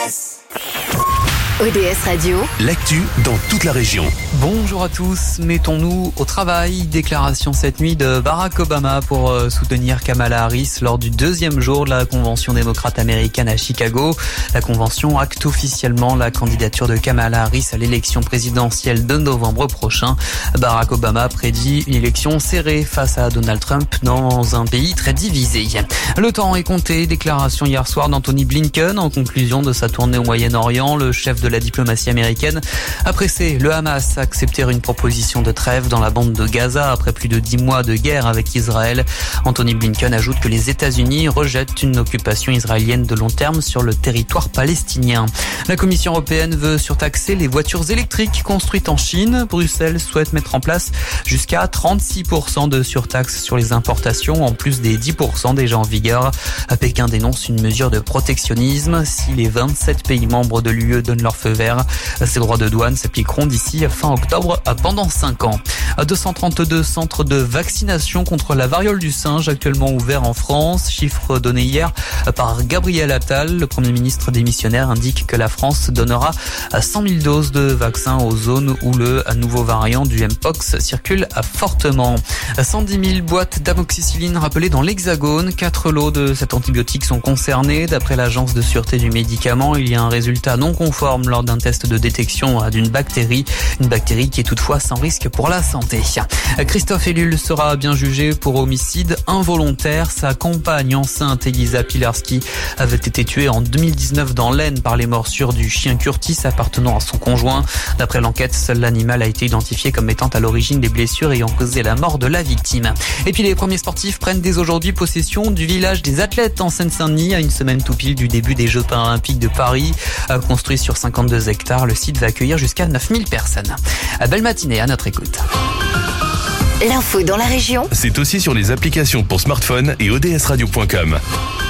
ODS Radio, l'actu dans toute la région. Bonjour à tous, mettons-nous au travail. Déclaration cette nuit de Barack Obama pour soutenir Kamala Harris lors du deuxième jour de la convention démocrate américaine à Chicago. La convention acte officiellement la candidature de Kamala Harris à l'élection présidentielle de novembre prochain. Barack Obama prédit une élection serrée face à Donald Trump dans un pays très divisé. Le temps est compté. Déclaration hier soir d'Anthony Blinken en conclusion de sa tournée au Moyen-Orient. Le chef de la diplomatie américaine a pressé le Hamas à accepter une proposition de trêve dans la bande de Gaza après plus de 10 mois de guerre avec Israël. Anthony Blinken ajoute que les États-Unis rejettent une occupation israélienne de long terme sur le territoire palestinien. La Commission européenne veut surtaxer les voitures électriques construites en Chine. Bruxelles souhaite mettre en place jusqu'à 36% de surtaxe sur les importations, en plus des 10% déjà en vigueur. Pékin dénonce une mesure de protectionnisme. Si les 27 pays membres de l'UE donnent leur feu vert, ces droits de douane s'appliqueront d'ici fin octobre pendant 5 ans. 232 centres de vaccination contre la variole du singe actuellement ouverts en France. Chiffre donné hier par Gabriel Attal. Le Premier ministre démissionnaire indique que la France donnera 100 000 doses de vaccins aux zones où le nouveau variant du Mpox circule fortement. 110 000 boîtes d'amoxicilline rappelées dans l'Hexagone. 4 lots de cet antibiotique sont concernés. D'après l'Agence de sûreté du médicament, il y a un résultat non conforme lors d'un test de détection d'une bactérie. Une bactérie qui est toutefois sans risque pour la santé. Christophe Ellul sera bien jugé pour homicide involontaire. Sa compagne enceinte Elisa Pilarski avait été tuée en 2019 dans l'Aisne par les morsures du chien Curtis appartenant à son conjoint. D'après l'enquête, seul l'animal a été identifié comme étant à l'origine des blessures ayant causé la mort de la victime. Et puis les premiers sportifs prennent dès aujourd'hui possession du village des athlètes en Seine-Saint-Denis à une semaine tout pile du début des Jeux paralympiques de Paris. Construit sur 52 hectares, le site va accueillir jusqu'à 9000 personnes. Belle matinée à notre écoute. l'info dans la région, C'est aussi sur les applications pour smartphone et odsradio.com.